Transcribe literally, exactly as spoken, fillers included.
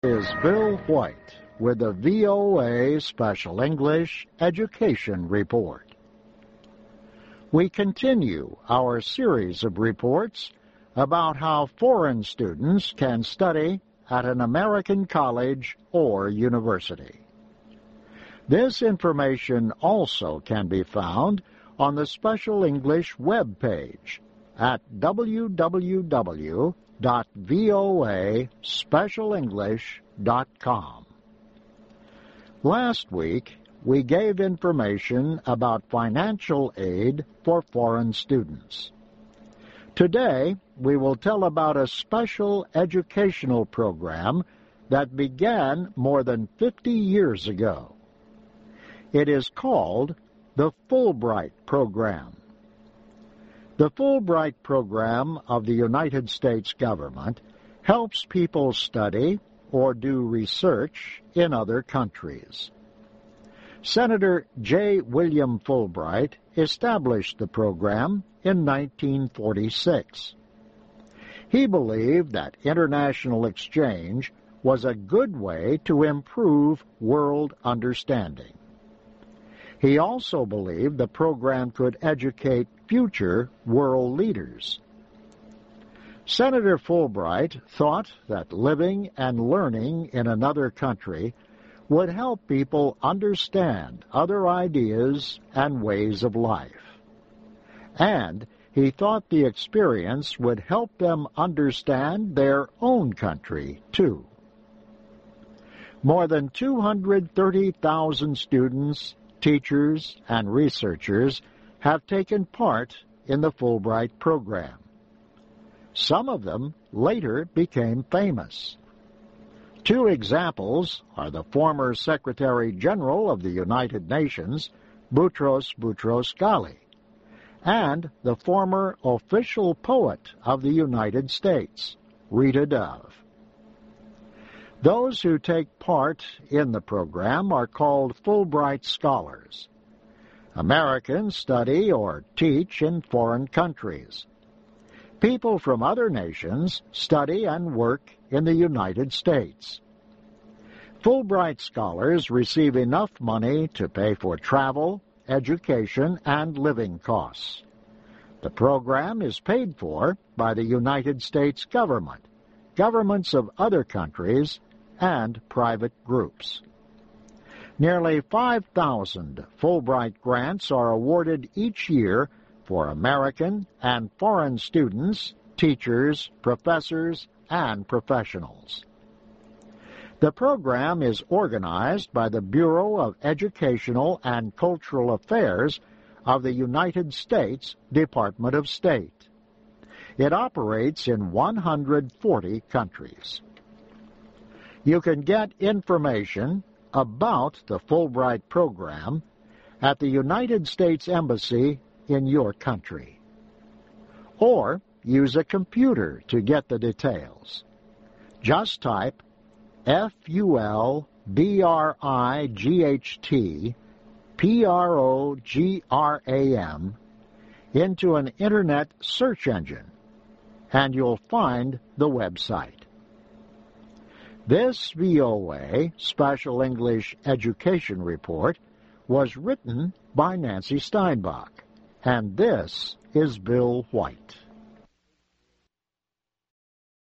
Is Bill White with the V O A Special English Education Report. We continue our series of reports about how foreign students can study at an American college or university. This information also can be found on the Special English web page at w w w dot v o a special english dot com. Last week, we gave information about financial aid for foreign students. Today, we will tell about a special educational program that began more than fifty years ago. It is called the Fulbright Program. The Fulbright Program of the United States government helps people study or do research in other countries. Senator J. William Fulbright established the program in nineteen forty-six. He believed that international exchange was a good way to improve world understanding. He also believed the program could educate future world leaders. Senator Fulbright thought that living and learning in another country would help people understand other ideas and ways of life. And he thought the experience would help them understand their own country, too. More than two hundred thirty thousand students, teachers, and researchers have taken part in the Fulbright program. Some of them later became famous. Two examples are the former Secretary General of the United Nations, Boutros Boutros-Ghali, and the former official poet of the United States, Rita Dove. Those who take part in the program are called Fulbright Scholars. Americans study or teach in foreign countries. People from other nations study and work in the United States. Fulbright Scholars receive enough money to pay for travel, education, and living costs. The program is paid for by the United States government, governments of other countries, and private groups. Nearly five thousand Fulbright grants are awarded each year for American and foreign students, teachers, professors, and professionals. The program is organized by the Bureau of Educational and Cultural Affairs of the United States Department of State. It operates in one hundred forty countries. You can get information about the Fulbright program at the United States Embassy in your country. Or use a computer to get the details. Just type F U L B R I G H T P R O G R A M into an Internet search engine, and you'll find the website. This V O A Special English Education Report was written by Nancy Steinbach, and this is Bill White.